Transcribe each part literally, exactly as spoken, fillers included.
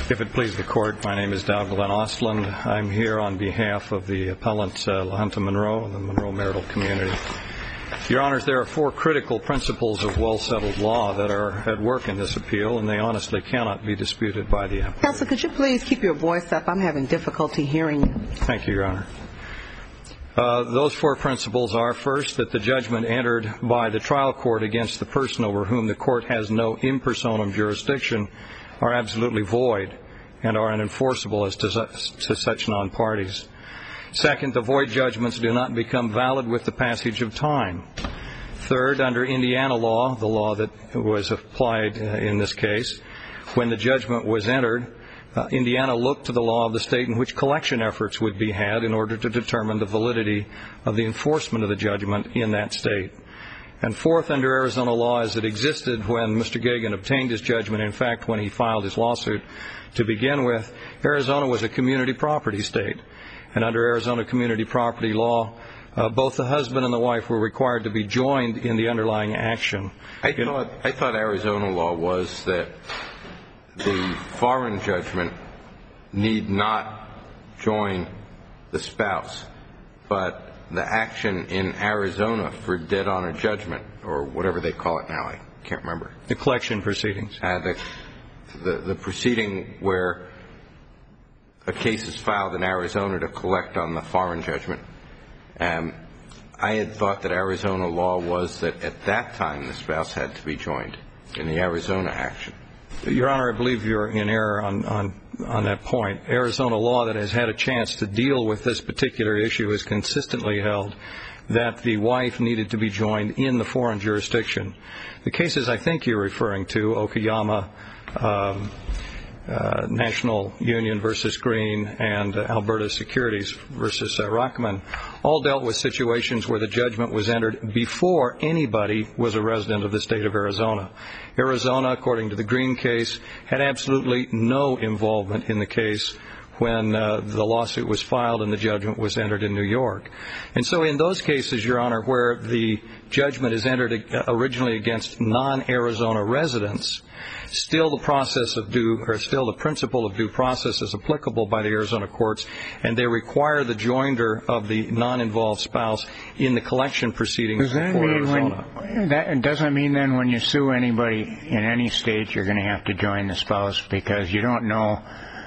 If it please the Court, my name is Doug Glenn Ostland. I'm here on behalf of the appellant uh, LaHunta Monroe and the Monroe marital community. Your Honors, there are four critical principles of well-settled law that are at work in this appeal, and they honestly cannot be disputed by the appellant. Counsel, could you please keep your voice up? I'm having difficulty hearing you. Thank you, Your Honor. Uh, those four principles are, first, that the judgment entered by the trial court against the person over whom the court has no in personam jurisdiction are absolutely void and are unenforceable as to, to such non-parties. Second, the void judgments do not become valid with the passage of time. Third, under Indiana law, the law that was applied uh, in this case, when the judgment was entered, uh, Indiana looked to the law of the state in which collection efforts would be had in order to determine the validity of the enforcement of the judgment in that state. And fourth, under Arizona law as it existed when Mister Gagan obtained his judgment, in fact, when he filed his lawsuit to begin with, Arizona was a community property state. And under Arizona community property law, uh, both the husband and the wife were required to be joined in the underlying action. I thought, I thought Arizona law was that the foreign judgment need not join the spouse, but the action in Arizona for dead honor judgment, or whatever they call it now, I can't remember. The collection proceedings. Uh, the, the, the proceeding where a case is filed in Arizona to collect on the foreign judgment. Um, I had thought that Arizona law was that at that time the spouse had to be joined in the Arizona action. Your Honor, I believe you're in error on, on, on that point. Arizona law that has had a chance to deal with this particular issue has consistently held that the wife needed to be joined in the foreign jurisdiction. The cases I think you're referring to, Okayama, um, uh, National Union versus Green, and uh, Alberta Securities versus uh, Rockman, all dealt with situations where the judgment was entered before anybody was a resident of the state of Arizona. Arizona, according to the Green case, had absolutely no involvement in the case when uh, the lawsuit was filed and the judgment was entered in New York. And so in those cases, Your Honor, where the judgment is entered originally against non-Arizona residents, still the process of due, or still the principle of due process is applicable by the Arizona courts, and they require the joinder of the non-involved spouse in the collection proceedings Does that before mean Arizona. When, that doesn't mean then when you sue anybody in any state, you're going to have to join the spouse, because you don't know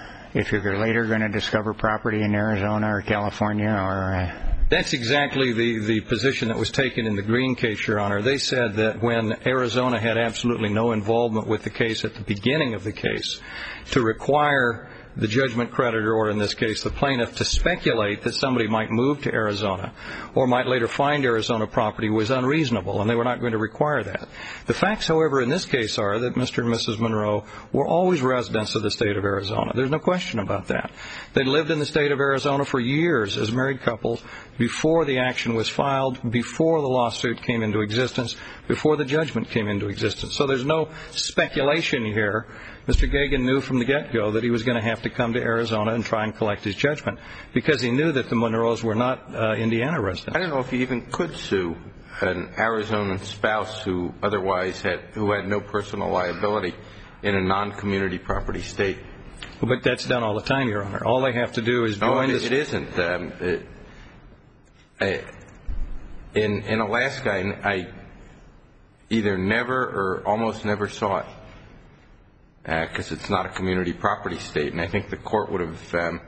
if you're later going to discover property in Arizona or California or... Uh, That's exactly the, the position that was taken in the Green case, Your Honor. They said that when Arizona had absolutely no involvement with the case at the beginning of the case, to require the judgment creditor, or in this case the plaintiff, to speculate that somebody might move to Arizona or might later find Arizona property was unreasonable, and they were not going to require that. The facts, however, in this case are that Mister and Missus Monroe were always residents of the state of Arizona. There's no question about that. They lived in the state of Arizona for years as married couples before the action was filed, before the lawsuit came into existence, before the judgment came into existence. So there's no speculation here. Mister Gagan knew from the get-go that he was going to have to come to Arizona and try and collect his judgment, because he knew that the Monroes were not uh, Indiana residents. I don't know if he even could sue an Arizonan spouse who otherwise had, who had no personal liability in a non-community property state. But that's done all the time, Your Honor. All they have to do is no, join it, the... it isn't. Um, it, I, in, in Alaska, I, I either never or almost never saw it, because uh, it's not a community property state, and I think the court would have um,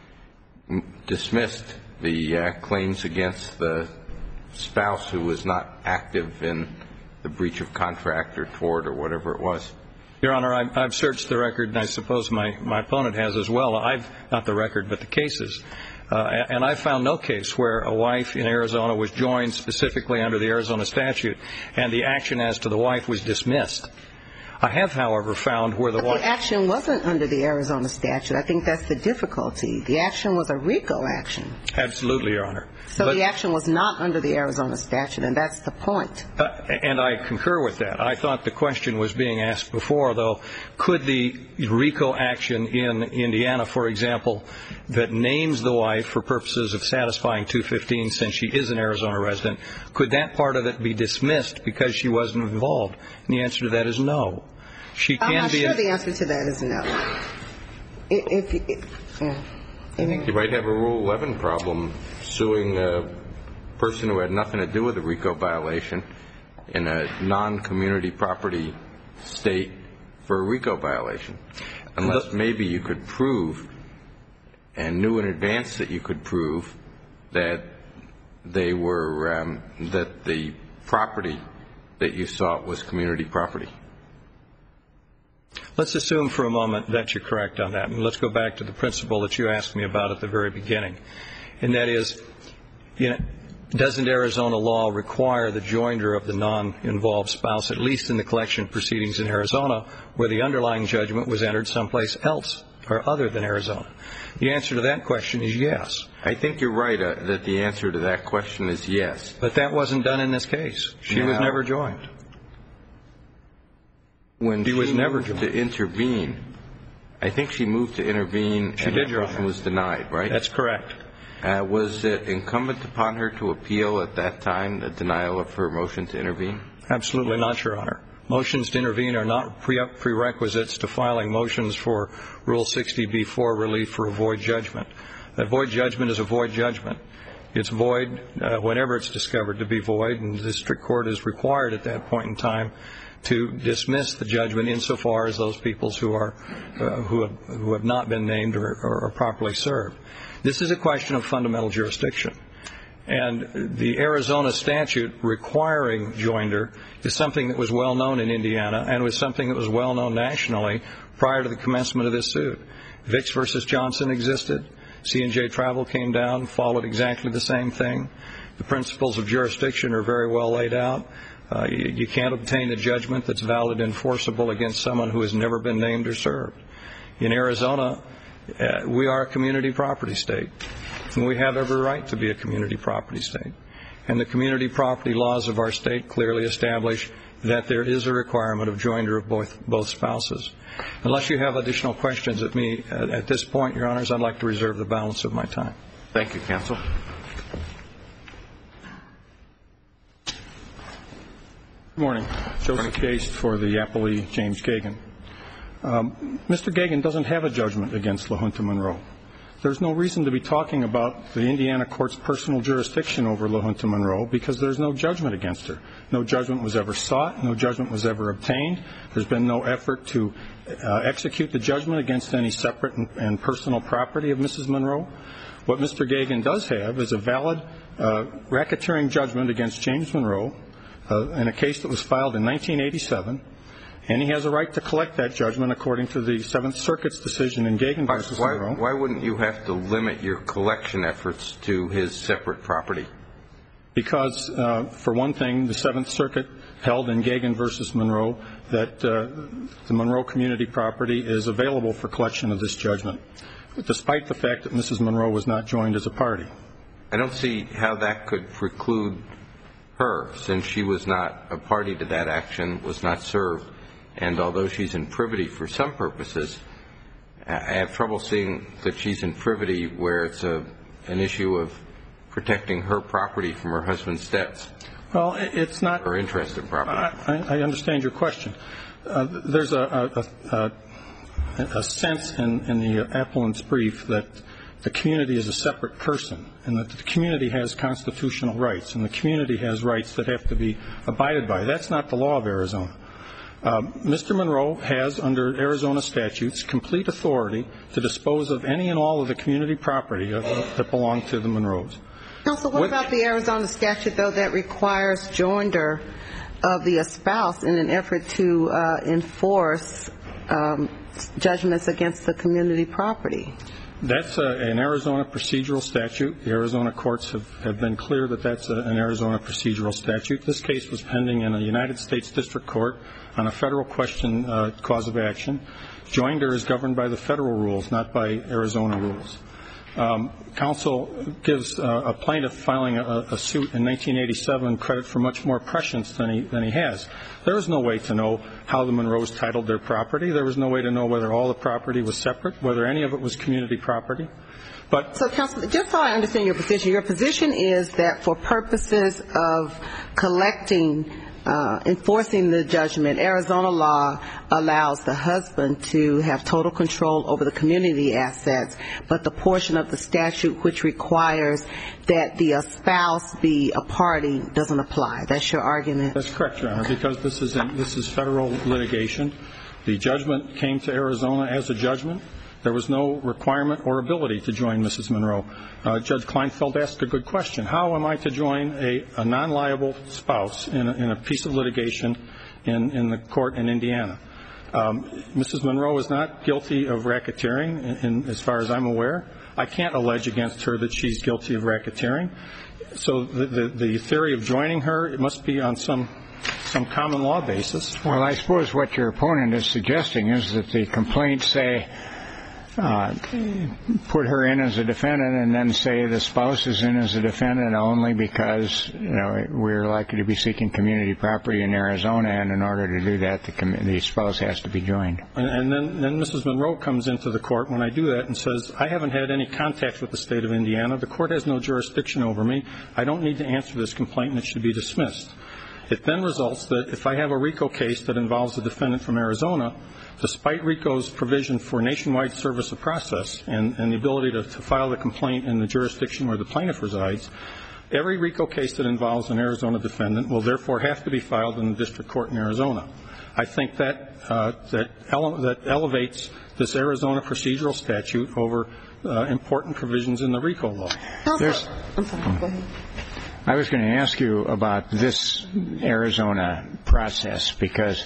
dismissed the uh, claims against the spouse who was not active in the breach of contract or tort or whatever it was. Your Honor, I've, I've searched the record, and I suppose my, my opponent has as well. I've not the record, but the cases. Uh, and I found no case where a wife in Arizona was joined specifically under the Arizona statute, and the action as to the wife was dismissed. I have, however, found where the wife... But the action wasn't under the Arizona statute. I think that's the difficulty. The action was a RICO action. Absolutely, Your Honor. So but, the action was not under the Arizona statute, and that's the point. Uh, and I concur with that. I thought the question was being asked before, though, could the RICO action in Indiana, for example, that names the wife for purposes of satisfying two fifteen since she is an Arizona resident, could that part of it be dismissed because she wasn't involved? And the answer to that is no. She I'm can not be sure in, the answer to that is no. if, if yeah. I think you might have a Rule eleven problem suing a person who had nothing to do with a RICO violation in a non-community property state for a RICO violation, unless maybe you could prove and knew in advance that you could prove that they were um, that the property that you sought was community property. Let's assume for a moment that you're correct on that, and let's go back to the principle that you asked me about at the very beginning, and that is, you know, doesn't Arizona law require the joinder of the non-involved spouse, at least in the collection proceedings in Arizona, where the underlying judgment was entered someplace else or other than Arizona? The answer to that question is yes. I think you're right uh, that the answer to that question is yes. But that wasn't done in this case. She now, was never joined. When she, she was never moved joined. to intervene, I think she moved to intervene she and did, the Your motion Honor. was denied, right? That's correct. Uh, was it incumbent upon her to appeal at that time the denial of her motion to intervene? Absolutely not, Your Honor. Motions to intervene are not pre- prerequisites to filing motions for Rule sixty B four relief for a void judgment. A void judgment is a void judgment. It's void uh, whenever it's discovered to be void, and the district court is required at that point in time to dismiss the judgment insofar as those peoples who are uh, who have who have not been named or, or are properly served. This is a question of fundamental jurisdiction. And the Arizona statute requiring joinder is something that was well known in Indiana and was something that was well known nationally prior to the commencement of this suit. Vicks versus Johnson existed. C and J Travel came down, followed exactly the same thing. The principles of jurisdiction are very well laid out. Uh, you, you can't obtain a judgment that's valid and enforceable against someone who has never been named or served. In Arizona, uh, we are a community property state. And we have every right to be a community property state. And the community property laws of our state clearly establish that there is a requirement of joinder of both, both spouses. Unless you have additional questions at me at, at this point, Your Honors, I'd like to reserve the balance of my time. Thank you, counsel. Good morning. Joseph Gast for the appellee, James Gagan. Um, Mister Gagan doesn't have a judgment against LaJunta Monroe. There's no reason to be talking about the Indiana court's personal jurisdiction over LaJunta Monroe because there's no judgment against her. No judgment was ever sought. No judgment was ever obtained. There's been no effort to uh, execute the judgment against any separate and, and personal property of Missus Monroe. What Mister Gagan does have is a valid uh, racketeering judgment against James Monroe uh, in a case that was filed in nineteen eighty-seven. And he has a right to collect that judgment according to the Seventh Circuit's decision in Gagan versus why, Monroe. Why wouldn't you have to limit your collection efforts to his separate property? Because, uh, for one thing, the Seventh Circuit held in Gagan versus Monroe that uh, the Monroe community property is available for collection of this judgment, despite the fact that Missus Monroe was not joined as a party. I don't see how that could preclude her, since she was not a party to that action, was not served. And although she's in privity for some purposes, I have trouble seeing that she's in privity where it's a, an issue of protecting her property from her husband's debts. Well, it's not. Her interest in property. I, I understand your question. Uh, there's a, a, a, a sense in, in the appellant's brief that the community is a separate person and that the community has constitutional rights and the community has rights that have to be abided by. That's not the law of Arizona. Uh, Mister Monroe has, under Arizona statutes, complete authority to dispose of any and all of the community property uh, that belong to the Monroes. Counsel, what Which, about the Arizona statute, though, that requires joinder of the spouse in an effort to uh, enforce um, judgments against the community property? That's a, an Arizona procedural statute. The Arizona courts have, have been clear that that's a, an Arizona procedural statute. This case was pending in a United States District Court on a federal question uh, cause of action. Joinder is governed by the federal rules, not by Arizona rules. Um, counsel gives uh, a plaintiff filing a, a suit in nineteen eighty-seven credit for much more prescience than he, than he has. There was no way to know how the Monroes titled their property. There was no way to know whether all the property was separate, whether any of it was community property. But so, counsel, just so I understand your position, your position is that for purposes of collecting uh, enforcing the judgment, Arizona law allows the husband to have total control over the community assets, but the portion of the statute which requires that the spouse be a party doesn't apply. That's your argument? That's correct, Your Honor, because this is in, this is federal litigation. The judgment came to Arizona as a judgment. There was no requirement or ability to join Missus Monroe. Uh, Judge Kleinfeld asked a good question. How am I to join a, a non-liable spouse in a, in a piece of litigation in, in the court in Indiana? Um, Missus Monroe is not guilty of racketeering, in, in, as far as I'm aware. I can't allege against her that she's guilty of racketeering. So the, the, the theory of joining her, it must be on some some common law basis. Well, I suppose what your opponent is suggesting is that the complaints say uh, put her in as a defendant and then say the spouse is in as a defendant only because, you know, we're likely to be seeking community property in Arizona, and in order to do that, the, com- the spouse has to be joined. And, and then, then Missus Monroe comes into the court when I do that and says, I haven't had any contact with the state of Indiana. The court has no jurisdiction over me. I don't need to answer this complaint, and it should be dismissed. It then results that if I have a RICO case that involves a defendant from Arizona, despite RICO's provision for nationwide service of process and, and the ability to, to file the complaint in the jurisdiction where the plaintiff resides, every RICO case that involves an Arizona defendant will therefore have to be filed in the district court in Arizona. I think that uh, that, ele- that elevates this Arizona procedural statute over uh, important provisions in the RICO law. There's, I'm sorry, go ahead. I was going to ask you about this Arizona process because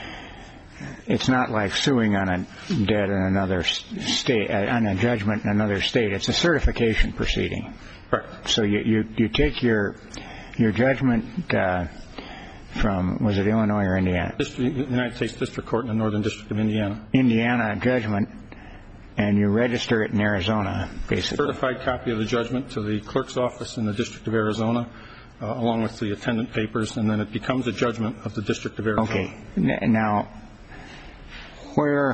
it's not like suing on a debt in another state, on a judgment in another state. It's a certification proceeding. Right. So you, you, you take your your judgment uh, from, was it Illinois or Indiana? District, United States District Court in the Northern District of Indiana. Indiana judgment, and you register it in Arizona, basically. Certified copy of the judgment to the clerk's office in the District of Arizona, uh, along with the attendant papers, and then it becomes a judgment of the District of Arizona. Okay. Now, where,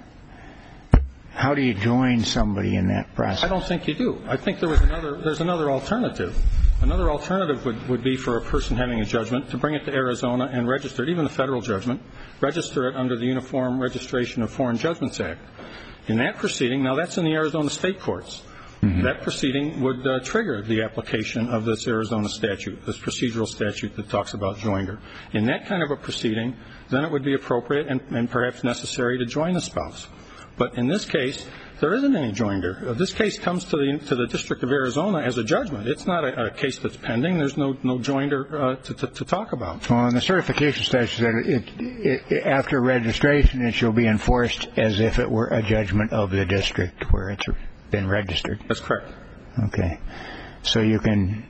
how do you join somebody in that process? I don't think you do. I think there was another, there's another alternative. Another alternative would, would be for a person having a judgment to bring it to Arizona and register it, even the federal judgment, register it under the Uniform Registration of Foreign Judgments Act. In that proceeding, now that's in the Arizona state courts, mm-hmm. that proceeding would uh, trigger the application of this Arizona statute, this procedural statute that talks about joinder. In that kind of a proceeding, then it would be appropriate and, and perhaps necessary to join the spouse. But in this case, there isn't any joinder. Uh, this case comes to the to the District of Arizona as a judgment. It's not a, a case that's pending. There's no no joinder uh, to, to to talk about. Well, in the certification statute, it, it, it, after registration, it shall be enforced as if it were a judgment of the district where it's been registered. That's correct. Okay, so you can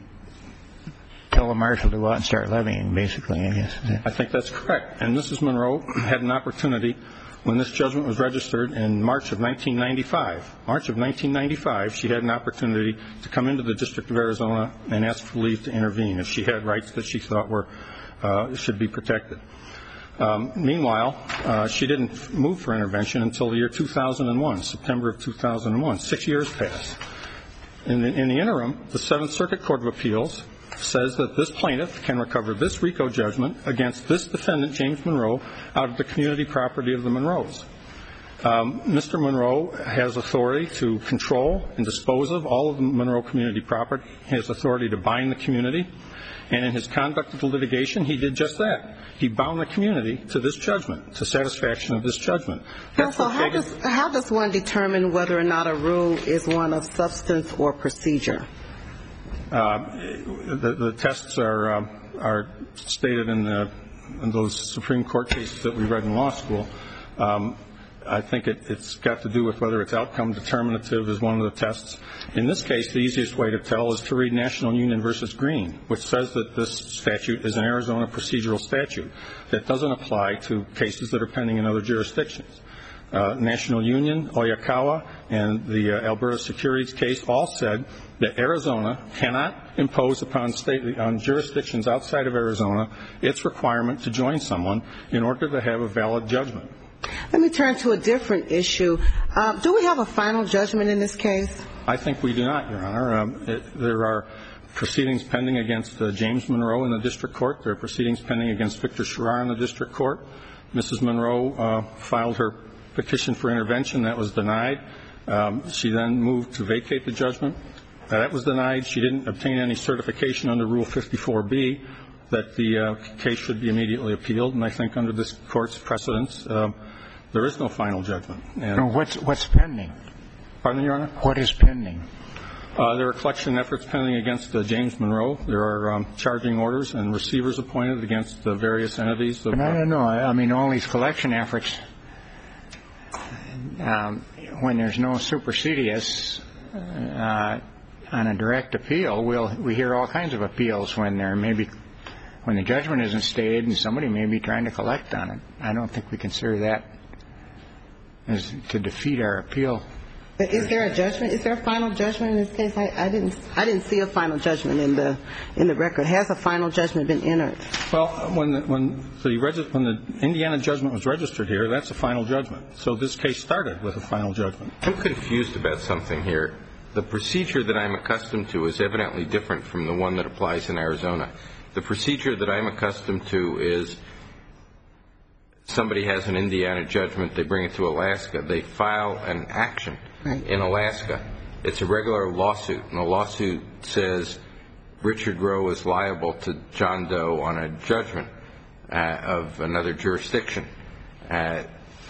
tell the marshal to go out and start levying, basically, I guess. I think that's correct. And Missus Monroe had an opportunity. When this judgment was registered in March of nineteen ninety-five, March of nineteen ninety-five, she had an opportunity to come into the District of Arizona and ask for leave to intervene if she had rights that she thought were uh, should be protected. Um, meanwhile, uh, she didn't move for intervention until the year two thousand one, September of two thousand one. Six years passed. In the, in the interim, the Seventh Circuit Court of Appeals says that this plaintiff can recover this RICO judgment against this defendant, James Monroe, out of the community property of the Monroes. Um, Mister Monroe has authority to control and dispose of all of the Monroe community property. He has authority to bind the community. And in his conduct of the litigation, he did just that. He bound the community to this judgment, to satisfaction of this judgment. Counsel, how does, how does one determine whether or not a rule is one of substance or procedure? Uh, the, the tests are uh, are stated in, the, in those Supreme Court cases that we read in law school. Um, I think it, it's got to do with whether it's outcome determinative is one of the tests. In this case, the easiest way to tell is to read National Union versus Green, which says that this statute is an Arizona procedural statute that doesn't apply to cases that are pending in other jurisdictions. Uh, National Union, Oyakawa, and the uh, Alberta Securities case all said that Arizona cannot impose upon state on jurisdictions outside of Arizona its requirement to join someone in order to have a valid judgment. Let me turn to a different issue. Uh, do we have a final judgment in this case? I think we do not, Your Honor. Um, it, there are proceedings pending against uh, James Monroe in the district court. There are proceedings pending against Victor Sherrar in the district court. Missus Monroe uh, filed her petition for intervention. That was denied. Um, she then moved to vacate the judgment. Uh, that was denied. She didn't obtain any certification under Rule fifty-four B that the uh, case should be immediately appealed. And I think under this court's precedence, uh, there is no final judgment. And No, what's what's pending? Pardon, Your Honor? What is pending? Uh, there are collection efforts pending against uh, James Monroe. There are um, charging orders and receivers appointed against the various entities. Of, And I don't know. I I mean, all these collection efforts, um, when there's no supersedious uh, on a direct appeal, we'll we hear all kinds of appeals when there may be when the judgment isn't stayed and somebody may be trying to collect on it. I don't think we consider that as to defeat our appeal. Is there a judgment? Is there a final judgment in this case? I, I didn't. I didn't see a final judgment in the in the record. Has a final judgment been entered? Well, when the, when the regi- when the Indiana judgment was registered here, that's a final judgment. So this case started with a final judgment. I'm confused about something here. The procedure that I'm accustomed to is evidently different from the one that applies in Arizona. The procedure that I'm accustomed to is somebody has an Indiana judgment, they bring it to Alaska, they file an action Right. in Alaska. It's a regular lawsuit, and the lawsuit says Richard Rowe is liable to John Doe on a judgment uh, of another jurisdiction. Uh,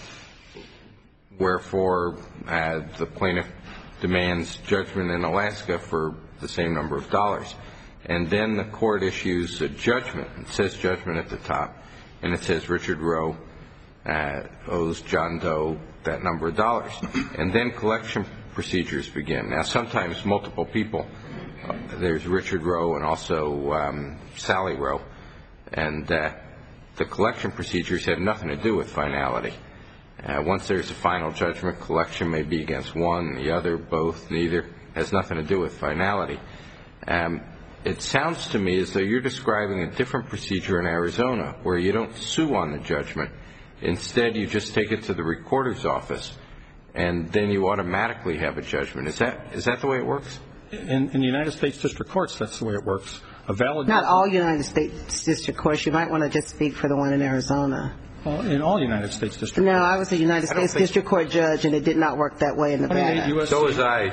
wherefore, uh, the plaintiff demands judgment in Alaska for the same number of dollars. And then the court issues a judgment. It says judgment at the top, and it says Richard Rowe uh, owes John Doe that number of dollars. And then collection procedures begin. Now, sometimes multiple people. Uh, there's Richard Rowe and also um, Sally Rowe. And uh, the collection procedures have nothing to do with finality. Uh, once there's a final judgment, collection may be against one, the other, both, neither. Has nothing to do with finality. Um, it sounds to me as though you're describing a different procedure in Arizona where you don't sue on the judgment. Instead, you just take it to the recorder's office, and then you automatically have a judgment. Is that is that the way it works? In, in the United States district courts, that's the way it works. A valid Not all United States district courts. You might want to just speak for the one in Arizona. Well, in all United States district No, courts. I was a United States think- district court judge, and it did not work that way in twenty-eight Nevada. U S C So was I.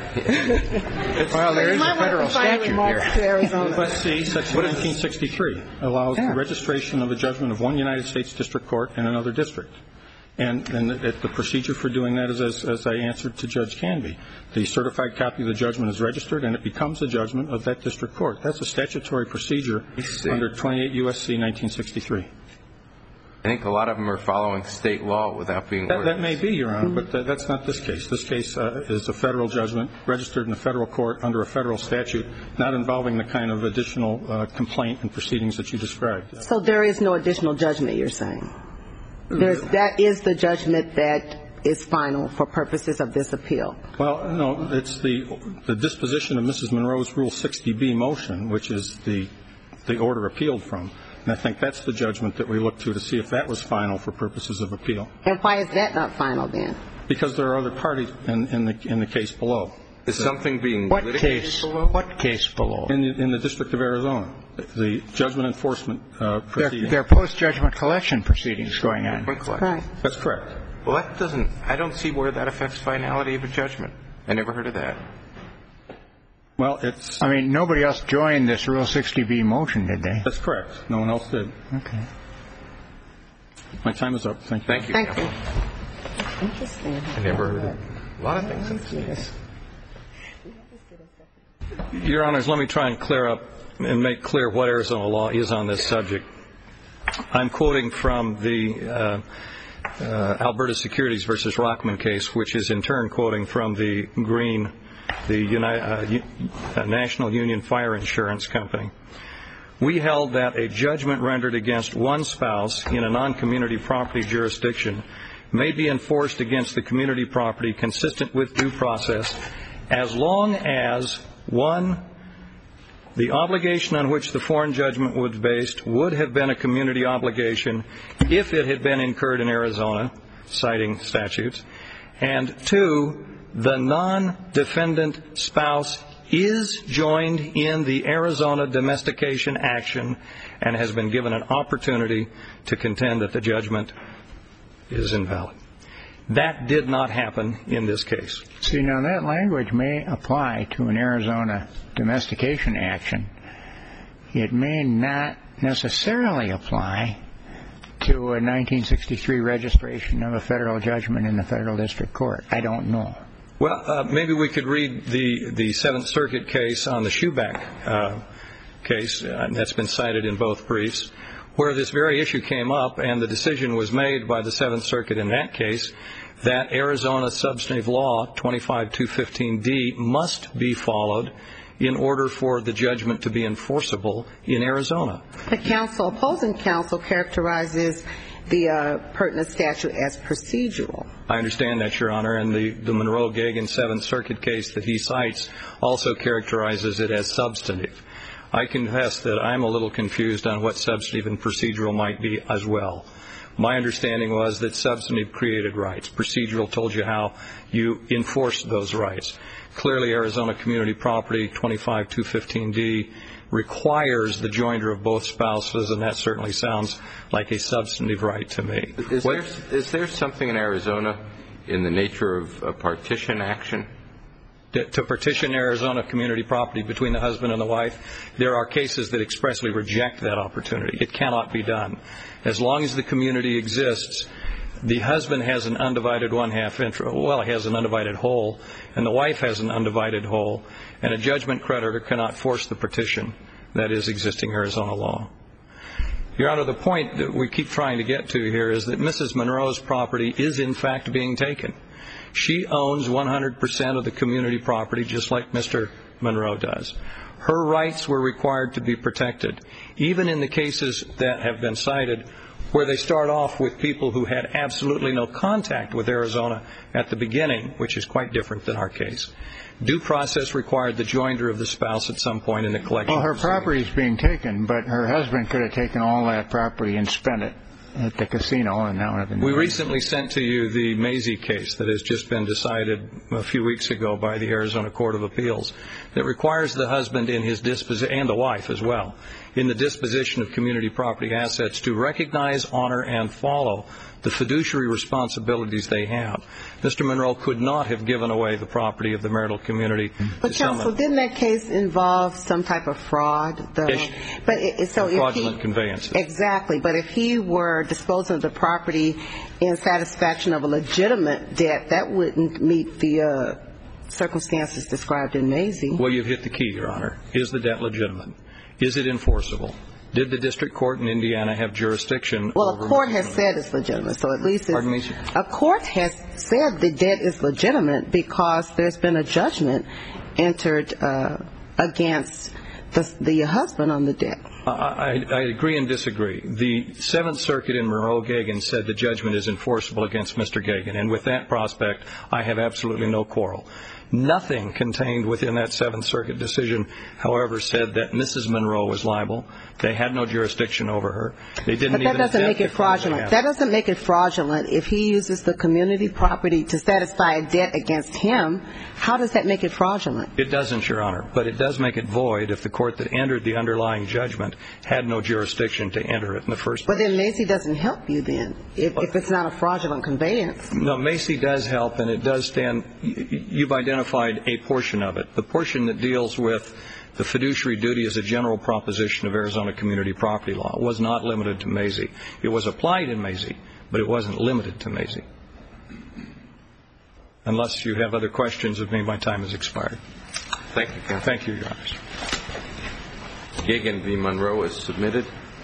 Well, there is You a might want to federal confine statute remarks here. to Arizona. U S C Section nineteen sixty-three allows Yeah. the registration of a judgment of one United States district court in another district. And, and the, the procedure for doing that is as, as I answered to Judge Canby. The certified copy of the judgment is registered, and it becomes a judgment of that district court. That's a statutory procedure see. under twenty-eight U S C nineteen sixty-three. I think a lot of them are following state law without being That, aware. that may be, Your Honor, but that, that's not this case. This case uh, is a federal judgment registered in a federal court under a federal statute, not involving the kind of additional uh, complaint and proceedings that you described. So there is no additional judgment, you're saying? There's, that is the judgment that is final for purposes of this appeal. Well, no, it's the the disposition of Missus Monroe's Rule sixty B motion, which is the the order appealed from. And I think that's the judgment that we look to to see if that was final for purposes of appeal. And why is that not final then? Because there are other parties in, in the in the case below. Is something being What litigated case? below? What case below? In the, in the District of Arizona, the judgment enforcement uh, There proceeding. there are post-judgment collection proceedings going on. Right. That's correct. Well, that doesn't. I don't see where that affects finality of a judgment. I never heard of that. Well, it's I mean, nobody else joined this Rule sixty B motion, did they? that's correct. No one else did. Okay. My time is up. Thank you. Thank you. Thank you. Counsel. Interesting. I never heard of a lot of things in this case. Your Honors, let me try and clear up and make clear what Arizona law is on this subject. I'm quoting from the uh, uh, Alberta Securities versus Rockman case, which is in turn quoting from the Green, the Uni- uh, U- uh, National Union Fire Insurance Company. We held that a judgment rendered against one spouse in a non-community property jurisdiction may be enforced against the community property consistent with due process as long as, one, the obligation on which the foreign judgment was based would have been a community obligation if it had been incurred in Arizona, citing statutes, and two, the non-defendant spouse is joined in the Arizona domestication action and has been given an opportunity to contend that the judgment is invalid. That did not happen in this case. See, now that language may apply to an Arizona domestication action. It may not necessarily apply to a nineteen sixty-three registration of a federal judgment in the federal district court. I don't know. Well, uh, maybe we could read the, the Seventh Circuit case on the Shoeback uh, case uh, that's been cited in both briefs, where this very issue came up, and the decision was made by the Seventh Circuit in that case that Arizona substantive law twenty-five two fifteen D must be followed in order for the judgment to be enforceable in Arizona. The counsel, opposing counsel, characterizes the uh, pertinent statute as procedural. I understand that, Your Honor, and the, the Monroe-Gagan Seventh Circuit case that he cites also characterizes it as substantive. I confess that I'm a little confused on what substantive and procedural might be as well. My understanding was that substantive created rights. Procedural told you how you enforced those rights. Clearly, Arizona Community Property twenty-five two fifteen D requires the joinder of both spouses, and that certainly sounds like a substantive right to me. Is there, is there something in Arizona in the nature of a partition action? To, to partition Arizona community property between the husband and the wife, there are cases that expressly reject that opportunity. It cannot be done. As long as the community exists, the husband has an undivided one-half interest, well, he has an undivided whole, and the wife has an undivided whole, and a judgment creditor cannot force the partition. That is existing Arizona law. Your Honor, the point that we keep trying to get to here is that Missus Monroe's property is in fact being taken. She owns one hundred percent of the community property, just like Mister Monroe does. Her rights were required to be protected, even in the cases that have been cited where they start off with people who had absolutely no contact with Arizona at the beginning, which is quite different than our case. Due process required the joinder of the spouse at some point in the collection. Well, her property is being taken, but her husband could have taken all that property and spent it at the casino, and now have been. We recently sent to you the Mazie case that has just been decided a few weeks ago by the Arizona Court of Appeals that requires the husband in his disposition, and the wife as well, in the disposition of community property assets to recognize, honor, and follow the fiduciary responsibilities they have. Mister Monroe could not have given away the property of the marital community. But counsel, didn't that case involve some type of fraud, though? Yes. But it, so fraudulent if he, conveyances. Exactly. But if he were disposing of the property in satisfaction of a legitimate debt, that wouldn't meet the uh, circumstances described in Mazie. Well, you've hit the key, Your Honor. Is the debt legitimate? Is it enforceable? Did the district court in Indiana have jurisdiction? Well, over a court Mister has said it's legitimate, so at least it's, Pardon me, sir? A court has said the debt is legitimate because there's been a judgment entered uh, against the, the husband on the debt. I, I agree and disagree. The Seventh Circuit in Monroe-Gagan said the judgment is enforceable against Mister Gagan, and with that prospect, I have absolutely no quarrel. Nothing contained within that Seventh Circuit decision, however, said that Missus Monroe was liable. They had no jurisdiction over her. They didn't but that even doesn't make it to fraudulent. That doesn't make it fraudulent. If he uses the community property to satisfy a debt against him, how does that make it fraudulent? It doesn't, Your Honor, but it does make it void if the court that entered the underlying judgment had no jurisdiction to enter it in the first place. But then Mazie doesn't help you then, if, if it's not a fraudulent conveyance. No, Mazie does help, and it does stand. You've identified a portion of it. The portion that deals with the fiduciary duty as a general proposition of Arizona community property law was not limited to Mazie. It was applied in Mazie, but it wasn't limited to Mazie. Unless you have other questions of me, my time has expired. Thank you, counsel. Thank you, Your Honors. Gagan v. Monroe is submitted.